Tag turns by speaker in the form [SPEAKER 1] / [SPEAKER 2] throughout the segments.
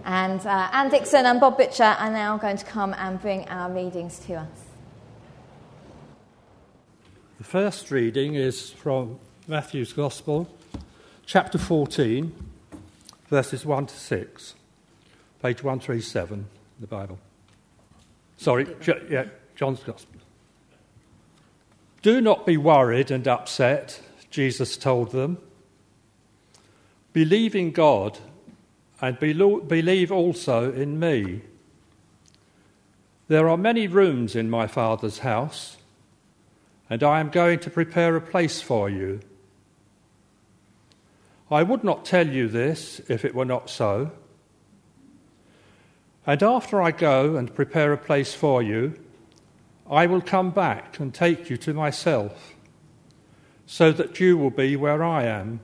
[SPEAKER 1] And Anne Dixon and Bob Butcher are now going to come and bring our readings to us.
[SPEAKER 2] The first reading is from Matthew's Gospel, chapter 14, verses 1 to 6, page 137 in the Bible. John's Gospel. Do not be worried and upset, Jesus told them. Believe in God and believe also in me. There are many rooms in my Father's house, and I am going to prepare a place for you. I would not tell you this if it were not so. And after I go and prepare a place for you, I will come back and take you to myself, so that you will be where I am.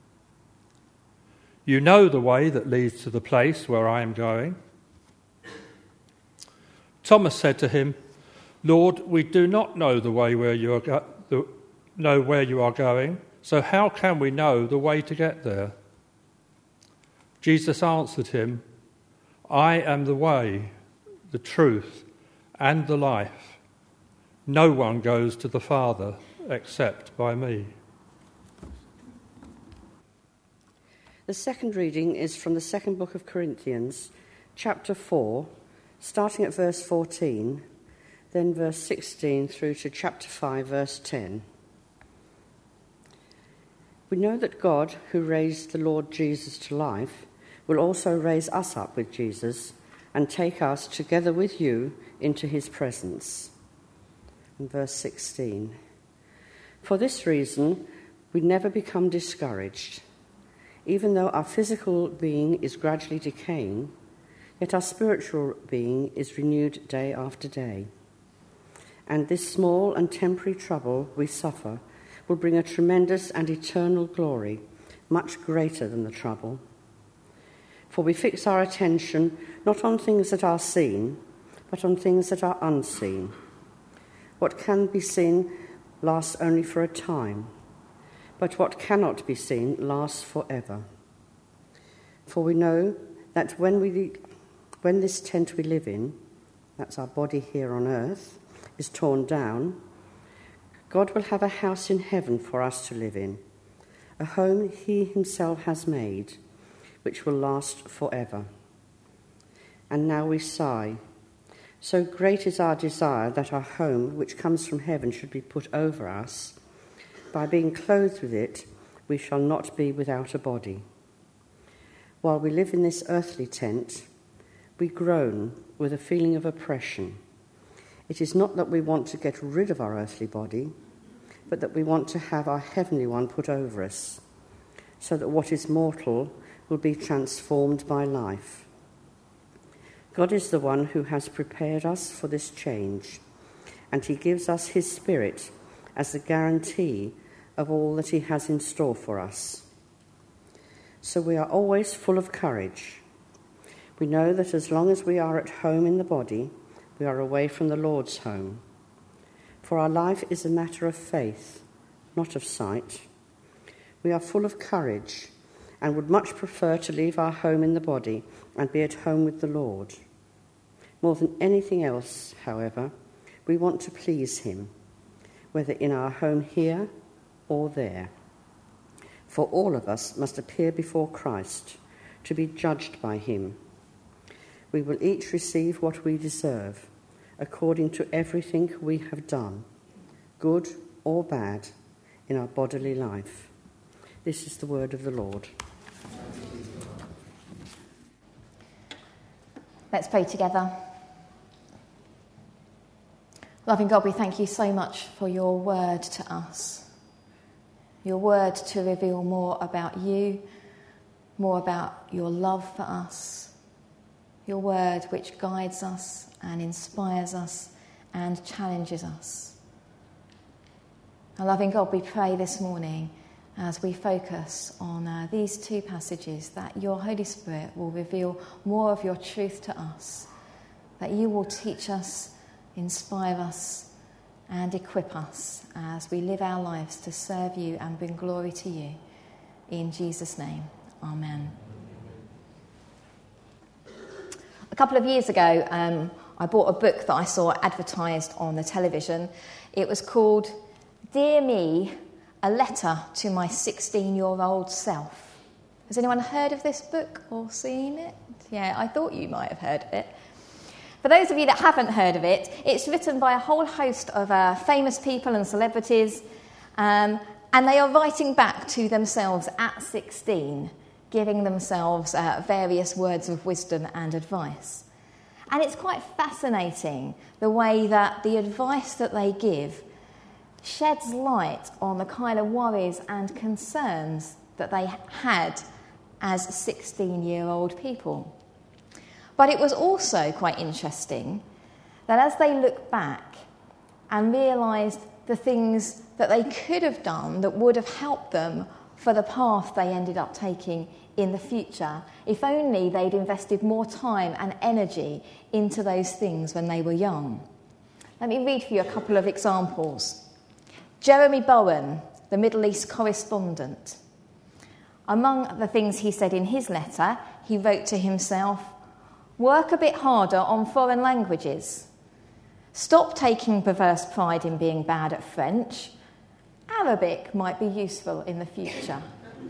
[SPEAKER 2] You know the way that leads to the place where I am going. Thomas said to him, Lord, we do not know the way where you are going, so how can we know the way to get there? Jesus answered him, I am the way, the truth, and the life. No one goes to the Father except by me.
[SPEAKER 3] The second reading is from the second book of Corinthians, chapter 4, starting at verse 14, then verse 16 through to chapter 5, verse 10. We know that God, who raised the Lord Jesus to life, will also raise us up with Jesus and take us together with you into his presence. And verse 16. For this reason, we never become discouraged. Even though our physical being is gradually decaying, yet our spiritual being is renewed day after day. And this small and temporary trouble we suffer will bring a tremendous and eternal glory, much greater than the trouble. For we fix our attention not on things that are seen, but on things that are unseen. What can be seen lasts only for a time, but what cannot be seen lasts forever. For we know that when this tent we live in, that's our body here on earth, is torn down, God will have a house in heaven for us to live in, a home he himself has made, which will last forever. And now we sigh. So great is our desire that our home, which comes from heaven, should be put over us. By being clothed with it, we shall not be without a body. While we live in this earthly tent, we groan with a feeling of oppression. It is not that we want to get rid of our earthly body, but that we want to have our heavenly one put over us, so that what is mortal will be transformed by life. God is the one who has prepared us for this change, and he gives us his Spirit as the guarantee of all that he has in store for us. So we are always full of courage. We know that as long as we are at home in the body, we are away from the Lord's home. For our life is a matter of faith, not of sight. We are full of courage and would much prefer to leave our home in the body and be at home with the Lord. More than anything else, however, we want to please him, whether in our home here or there. For all of us must appear before Christ to be judged by him. We will each receive what we deserve, according to everything we have done, good or bad, in our bodily life. This is the word of the Lord.
[SPEAKER 1] Let's pray together. Loving God, we thank you so much for your word to us. Your word to reveal more about you, more about your love for us. Your word which guides us and inspires us and challenges us. And loving God, we pray this morning as we focus on these two passages that your Holy Spirit will reveal more of your truth to us, that you will teach us, inspire us and equip us as we live our lives to serve you and bring glory to you. In Jesus' name, amen. couple of years ago, I bought a book that I saw advertised on the television. It was called Dear Me, A Letter to My 16-Year-Old Self. Has anyone heard of this book or seen it? Yeah, I thought you might have heard of it. For those of you that haven't heard of it, it's written by a whole host of famous people and celebrities, and they are writing back to themselves at 16, giving themselves various words of wisdom and advice. And it's quite fascinating the way that the advice that they give sheds light on the kind of worries and concerns that they had as 16-year-old people. But it was also quite interesting that as they look back and realised the things that they could have done that would have helped them for the path they ended up taking in the future, if only they'd invested more time and energy into those things when they were young. Let me read for you a couple of examples. Jeremy Bowen, the Middle East correspondent. Among the things he said in his letter, he wrote to himself, "Work a bit harder on foreign languages. Stop taking perverse pride in being bad at French. Arabic might be useful in the future."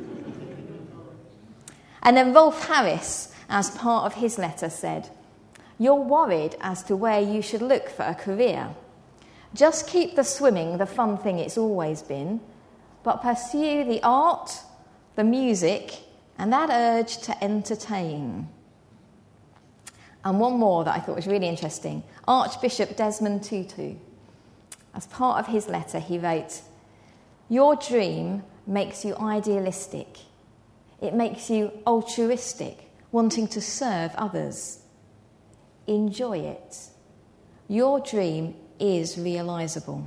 [SPEAKER 1] And then Rolf Harris, as part of his letter, said, "You're worried as to where you should look for a career. Just keep the swimming the fun thing it's always been, but pursue the art, the music, and that urge to entertain." And one more that I thought was really interesting. Archbishop Desmond Tutu, as part of his letter, he wrote, "Your dream makes you idealistic. It makes you altruistic, wanting to serve others. Enjoy it. Your dream is realisable."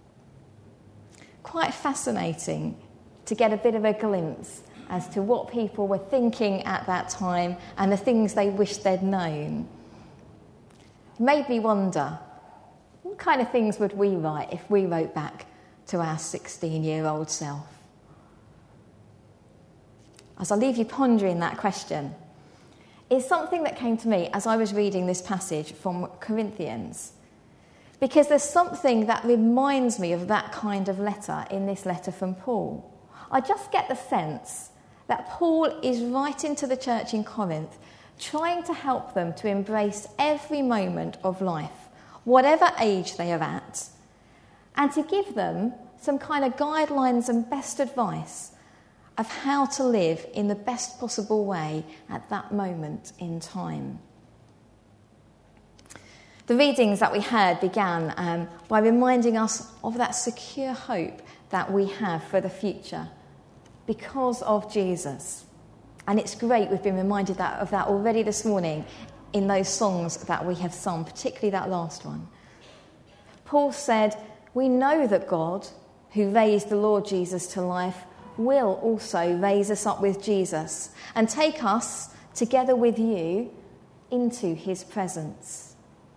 [SPEAKER 1] Quite fascinating to get a bit of a glimpse as to what people were thinking at that time and the things they wished they'd known. It made me wonder, what kind of things would we write if we wrote back to our 16-year-old self? As I leave you pondering that question, it's something that came to me as I was reading this passage from Corinthians, because there's something that reminds me of that kind of letter in this letter from Paul. I just get the sense that Paul is writing to the church in Corinth, trying to help them to embrace every moment of life, whatever age they are at, and to give them some kind of guidelines and best advice of how to live in the best possible way at that moment in time. The readings that we heard began by reminding us of that secure hope that we have for the future because of Jesus. And it's great we've been reminded of that already this morning in those songs that we have sung, particularly that last one. Paul said, "We know that God, who raised the Lord Jesus to life, will also raise us up with Jesus and take us, together with you, into his presence."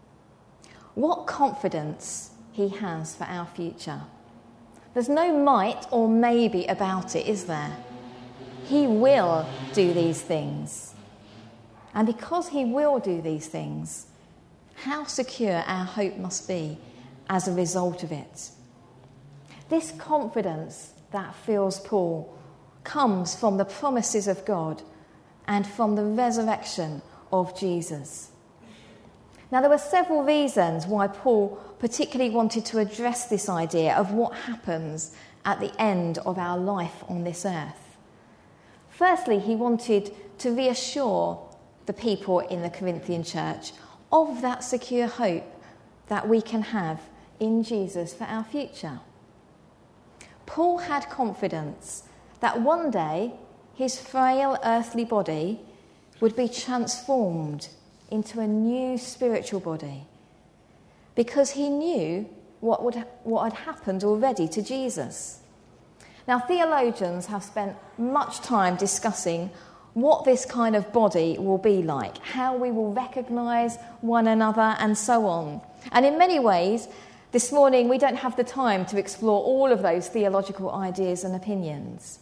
[SPEAKER 1] What confidence he has for our future. There's no might or maybe about it, is there? He will do these things. And because he will do these things, how secure our hope must be as a result of it. This confidence that fills Paul comes from the promises of God and from the resurrection of Jesus. Now, there were several reasons why Paul particularly wanted to address this idea of what happens at the end of our life on this earth. Firstly, he wanted to reassure the people in the Corinthian church of that secure hope that we can have in Jesus for our future. Paul had confidence that one day his frail earthly body would be transformed into a new spiritual body because he knew what had happened already to Jesus. Now, theologians have spent much time discussing what this kind of body will be like, how we will recognise one another and so on. And in many ways, this morning we don't have the time to explore all of those theological ideas and opinions.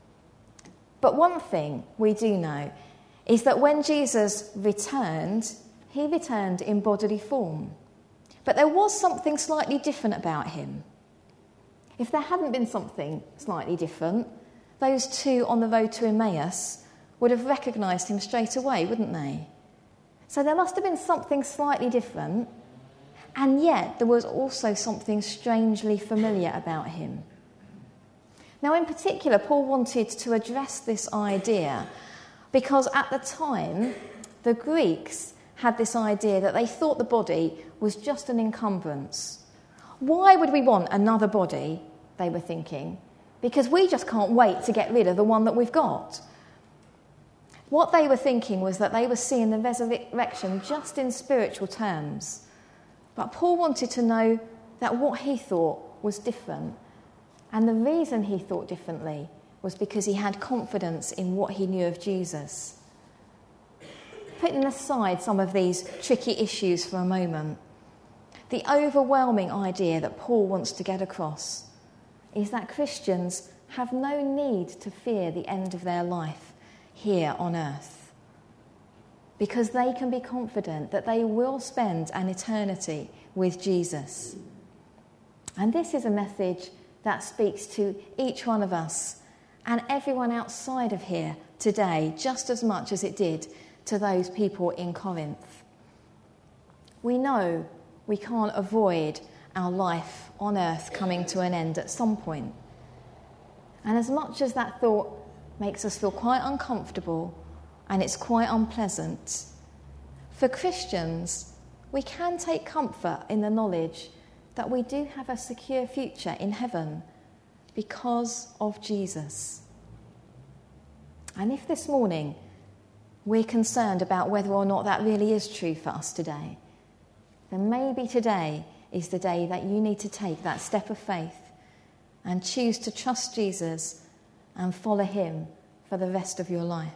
[SPEAKER 1] But one thing we do know is that when Jesus returned, he returned in bodily form. But there was something slightly different about him. If there hadn't been something slightly different, those two on the road to Emmaus would have recognised him straight away, wouldn't they? So there must have been something slightly different, and yet there was also something strangely familiar about him. Now, in particular, Paul wanted to address this idea because at the time, the Greeks had this idea that they thought the body was just an encumbrance. Why would we want another body, they were thinking, because we just can't wait to get rid of the one that we've got. What they were thinking was that they were seeing the resurrection just in spiritual terms. But Paul wanted to know that what he thought was different. And the reason he thought differently was because he had confidence in what he knew of Jesus. Putting aside some of these tricky issues for a moment, the overwhelming idea that Paul wants to get across is that Christians have no need to fear the end of their life here on earth, because they can be confident that they will spend an eternity with Jesus. And this is a message that speaks to each one of us and everyone outside of here today just as much as it did to those people in Corinth. We know we can't avoid our life on earth coming to an end at some point. And as much as that thought makes us feel quite uncomfortable and it's quite unpleasant, for Christians, we can take comfort in the knowledge that we do have a secure future in heaven because of Jesus. And if this morning we're concerned about whether or not that really is true for us today, then maybe today is the day that you need to take that step of faith and choose to trust Jesus and follow him for the rest of your life.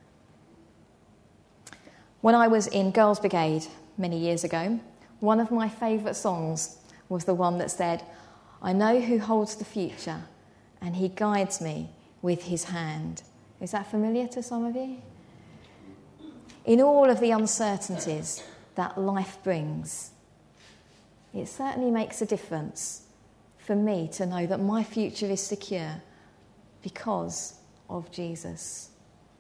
[SPEAKER 1] When I was in Girls' Brigade many years ago, one of my favourite songs was the one that said, "I know who holds the future and he guides me with his hand." Is that familiar to some of you? In all of the uncertainties that life brings, it certainly makes a difference for me to know that my future is secure because of Jesus.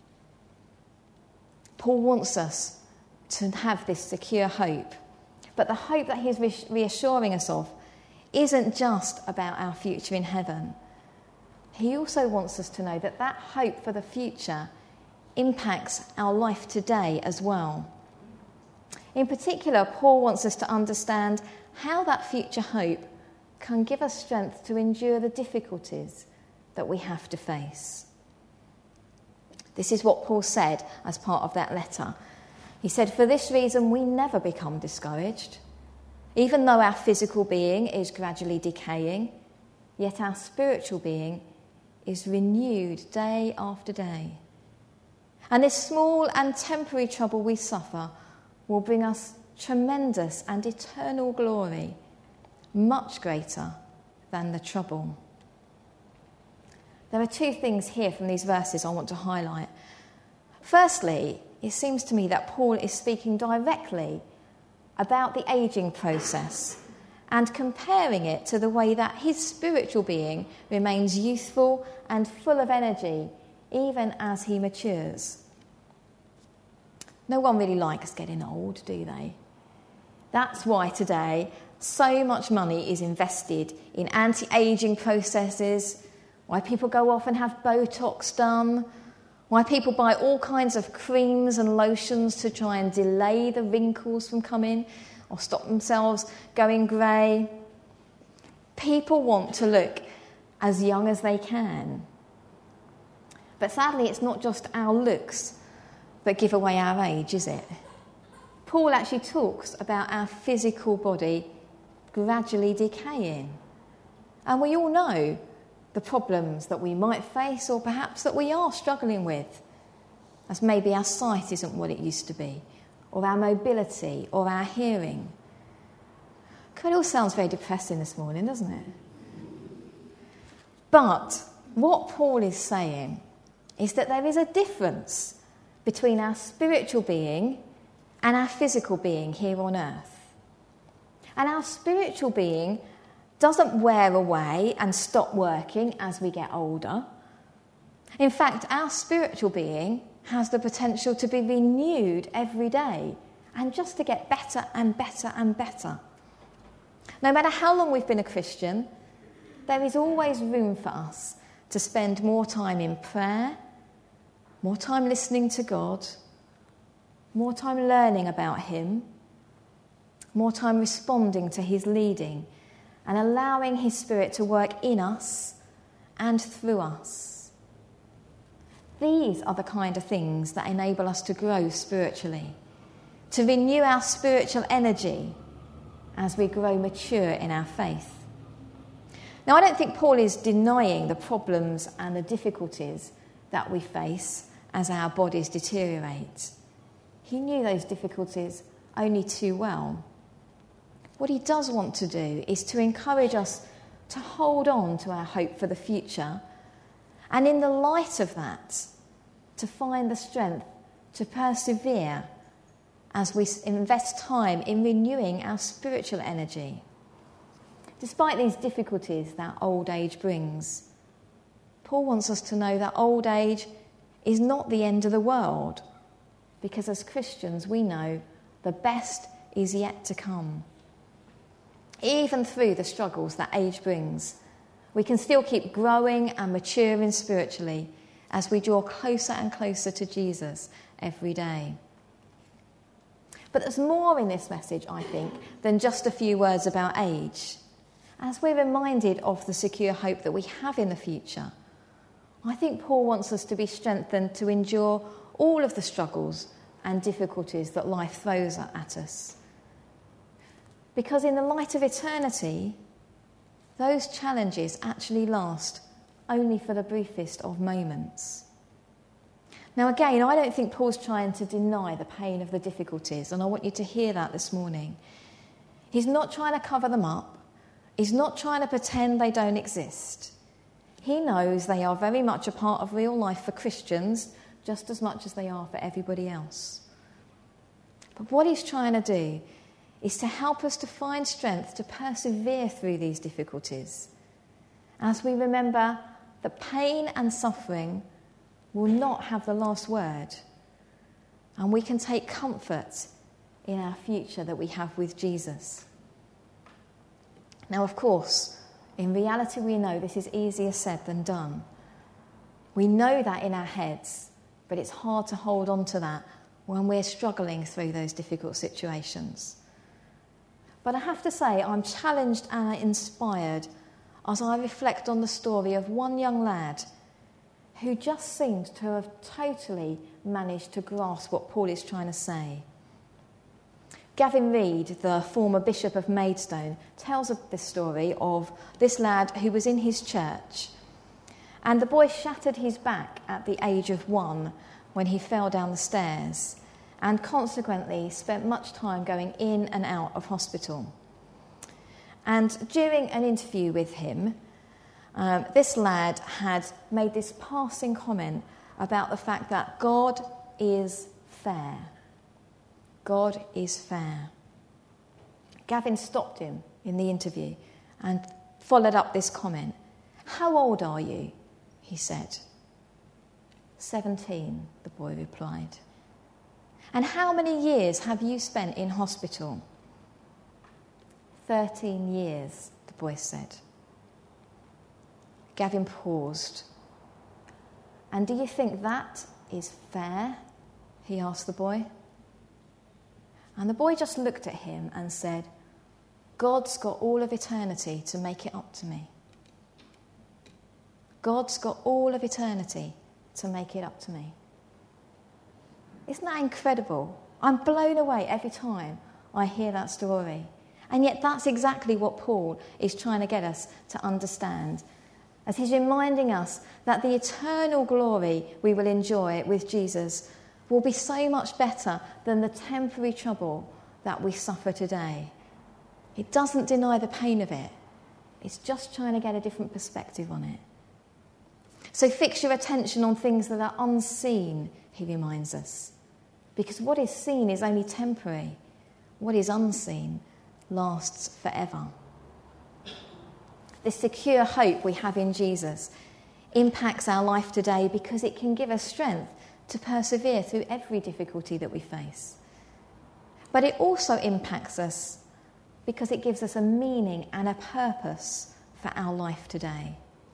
[SPEAKER 1] Paul wants us to have this secure hope, but the hope that he's reassuring us of isn't just about our future in heaven. He also wants us to know that that hope for the future impacts our life today as well. In particular, Paul wants us to understand how that future hope can give us strength to endure the difficulties that we have to face. This is what Paul said as part of that letter. He said, "For this reason we never become discouraged. Even though our physical being is gradually decaying, yet our spiritual being is renewed day after day. And this small and temporary trouble we suffer will bring us tremendous and eternal glory, much greater than the trouble." There are two things here from these verses I want to highlight. Firstly, it seems to me that Paul is speaking directly about the ageing process and comparing it to the way that his spiritual being remains youthful and full of energy even as he matures. No one really likes getting old, do they? That's why today so much money is invested in anti-aging processes, why people go off and have Botox done, why people buy all kinds of creams and lotions to try and delay the wrinkles from coming or stop themselves going grey. People want to look as young as they can. But sadly, it's not just our looks that give away our age, is it? Paul actually talks about our physical body gradually decaying. And we all know the problems that we might face or perhaps that we are struggling with, as maybe our sight isn't what it used to be, or our mobility, or our hearing. It all sounds very depressing this morning, doesn't it? But what Paul is saying is that there is a difference between our spiritual being and our physical being here on earth. And our spiritual being doesn't wear away and stop working as we get older. In fact, our spiritual being has the potential to be renewed every day and just to get better and better and better. No matter how long we've been a Christian, there is always room for us to spend more time in prayer, more time listening to God, more time learning about him, more time responding to his leading and allowing his Spirit to work in us and through us. These are the kind of things that enable us to grow spiritually, to renew our spiritual energy as we grow mature in our faith. Now, I don't think Paul is denying the problems and the difficulties that we face as our bodies deteriorate. He knew those difficulties only too well. What he does want to do is to encourage us to hold on to our hope for the future, and in the light of that, to find the strength to persevere as we invest time in renewing our spiritual energy. Despite these difficulties that old age brings, Paul wants us to know that old age is not the end of the world, because as Christians we know the best is yet to come. Even through the struggles that age brings, we can still keep growing and maturing spiritually as we draw closer and closer to Jesus every day. But there's more in this message, I think, than just a few words about age. As we're reminded of the secure hope that we have in the future, I think Paul wants us to be strengthened to endure all of the struggles and difficulties that life throws at us. Because in the light of eternity, those challenges actually last only for the briefest of moments. Now again, I don't think Paul's trying to deny the pain of the difficulties, and I want you to hear that this morning. He's not trying to cover them up. He's not trying to pretend they don't exist. He knows they are very much a part of real life for Christians, just as much as they are for everybody else. But what he's trying to do is to help us to find strength to persevere through these difficulties, as we remember that pain and suffering will not have the last word, and we can take comfort in our future that we have with Jesus. Now, of course, in reality we know this is easier said than done. We know that in our heads, but it's hard to hold on to that when we're struggling through those difficult situations. But I have to say, I'm challenged and inspired as I reflect on the story of one young lad who just seems to have totally managed to grasp what Paul is trying to say. Gavin Reid, the former Bishop of Maidstone, tells of this story of this lad who was in his church, and the boy shattered his back at the age of 1 when he fell down the stairs, and consequently spent much time going in and out of hospital. And during an interview with him, this lad had made this passing comment about the fact that God is fair. God is fair. Gavin stopped him in the interview and followed up this comment. "How old are you?" he said. 17, the boy replied. "And how many years have you spent in hospital?" 13 years, the boy said. Gavin paused. "And do you think that is fair?" he asked the boy. And the boy just looked at him and said, "God's got all of eternity to make it up to me. God's got all of eternity to make it up to me." Isn't that incredible? I'm blown away every time I hear that story. And yet that's exactly what Paul is trying to get us to understand, as he's reminding us that the eternal glory we will enjoy with Jesus will be so much better than the temporary trouble that we suffer today. It doesn't deny the pain of it. It's just trying to get a different perspective on it. So fix your attention on things that are unseen, he reminds us, Because what is seen is only temporary. What is unseen lasts forever. The secure hope we have in Jesus impacts our life today because it can give us strength to persevere through every difficulty that we face. But it also impacts us because it gives us a meaning and a purpose for our life today.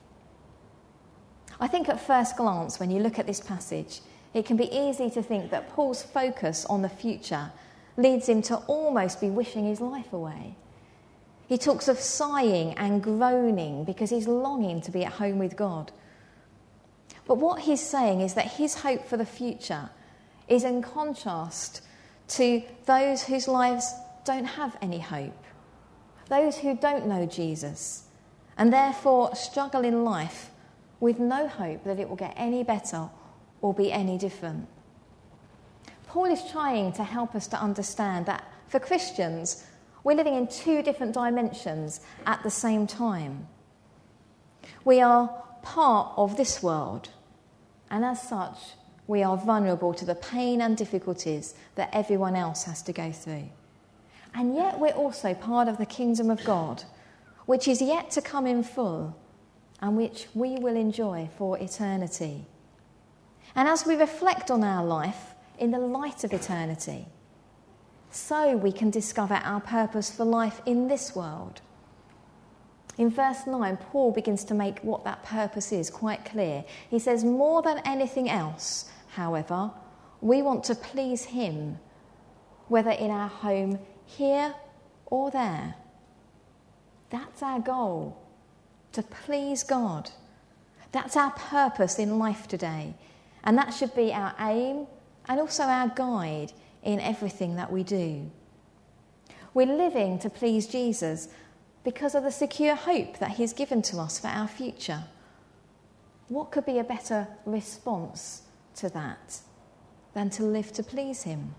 [SPEAKER 1] I think at first glance, when you look at this passage, it can be easy to think that Paul's focus on the future leads him to almost be wishing his life away. He talks of sighing and groaning because he's longing to be at home with God. But what he's saying is that his hope for the future is in contrast to those whose lives don't have any hope, those who don't know Jesus, and therefore struggle in life with no hope that it will get any better or be any different. Paul is trying to help us to understand that for Christians, we're living in two different dimensions at the same time. We are part of this world, and as such, we are vulnerable to the pain and difficulties that everyone else has to go through. And yet we're also part of the kingdom of God, which is yet to come in full and which we will enjoy for eternity. And as we reflect on our life in the light of eternity, so we can discover our purpose for life in this world. In verse 9, Paul begins to make what that purpose is quite clear. He says, more than anything else, however, we want to please him, whether in our home here or there. That's our goal, to please God. That's our purpose in life today. And that should be our aim and also our guide in everything that we do. We're living to please Jesus because of the secure hope that he's given to us for our future. What could be a better response to that than to live to please him?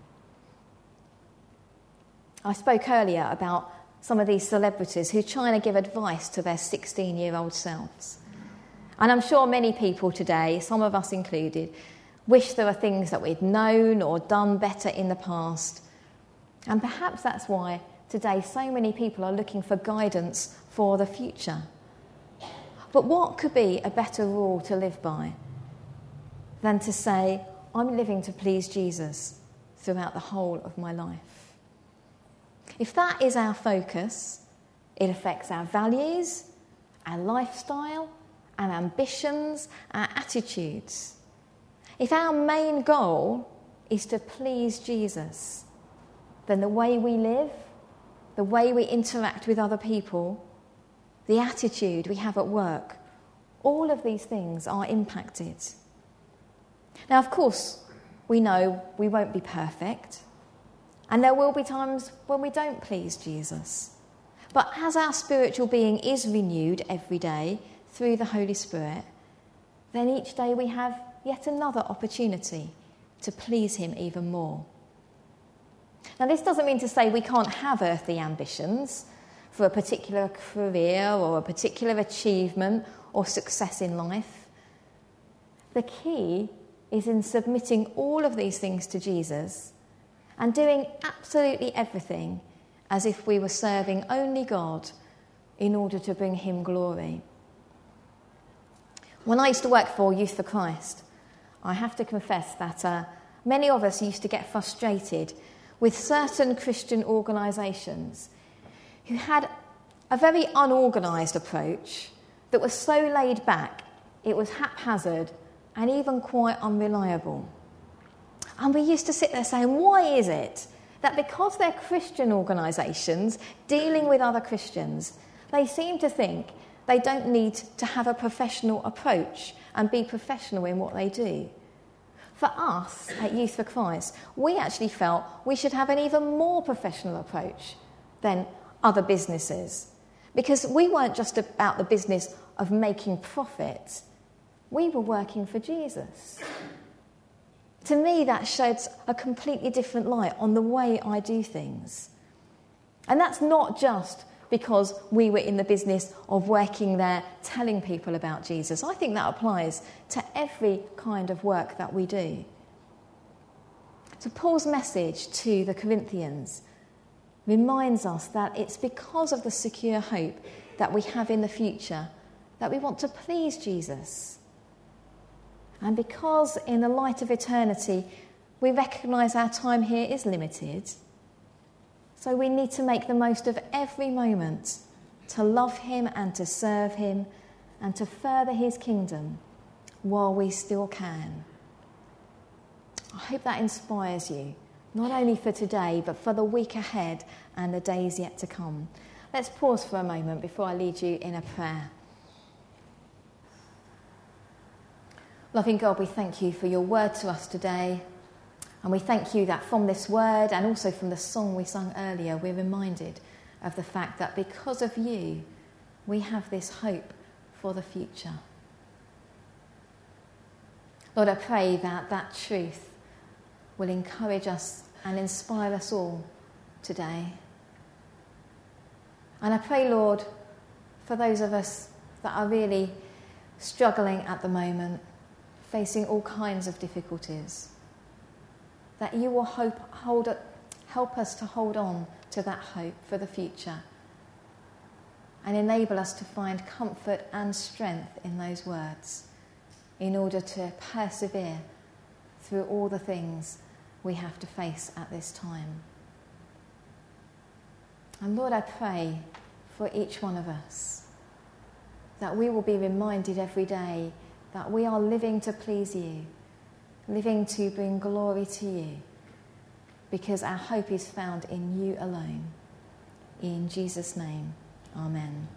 [SPEAKER 1] I spoke earlier about some of these celebrities who are trying to give advice to their 16-year-old selves. And I'm sure many people today, some of us included, wish there were things that we'd known or done better in the past. And perhaps that's why today so many people are looking for guidance for the future. But what could be a better rule to live by than to say, I'm living to please Jesus throughout the whole of my life? If that is our focus, it affects our values, our lifestyle, our ambitions, our attitudes. If our main goal is to please Jesus, then the way we live, the way we interact with other people, the attitude we have at work, all of these things are impacted. Now, of course, we know we won't be perfect, and there will be times when we don't please Jesus. But as our spiritual being is renewed every day through the Holy Spirit, then each day we have yet another opportunity to please him even more. Now, this doesn't mean to say we can't have earthly ambitions for a particular career or a particular achievement or success in life. The key is in submitting all of these things to Jesus and doing absolutely everything as if we were serving only God in order to bring him glory. When I used to work for Youth for Christ, I have to confess that many of us used to get frustrated with certain Christian organisations who had a very unorganised approach that was so laid back, it was haphazard and even quite unreliable. And we used to sit there saying, why is it that because they're Christian organisations dealing with other Christians, they seem to think they don't need to have a professional approach and be professional in what they do? For us at Youth for Christ, we actually felt we should have an even more professional approach than other businesses, because we weren't just about the business of making profit. We were working for Jesus. To me, that sheds a completely different light on the way I do things. And that's not just because we were in the business of working there telling people about Jesus. I think that applies to every kind of work that we do. So Paul's message to the Corinthians reminds us that it's because of the secure hope that we have in the future that we want to please Jesus. And because in the light of eternity, we recognise our time here is limited, so we need to make the most of every moment to love him and to serve him and to further his kingdom while we still can. I hope that inspires you, not only for today, but for the week ahead and the days yet to come. Let's pause for a moment before I lead you in a prayer. Loving God, we thank you for your word to us today. And we thank you that from this word and also from the song we sung earlier, we're reminded of the fact that because of you, we have this hope for the future. Lord, I pray that that truth will encourage us and inspire us all today. And I pray, Lord, for those of us that are really struggling at the moment, facing all kinds of difficulties, that you will help us to hold on to that hope for the future and enable us to find comfort and strength in those words in order to persevere through all the things we have to face at this time. And Lord, I pray for each one of us that we will be reminded every day that we are living to please you, living to bring glory to you, because our hope is found in you alone. In Jesus' name, amen.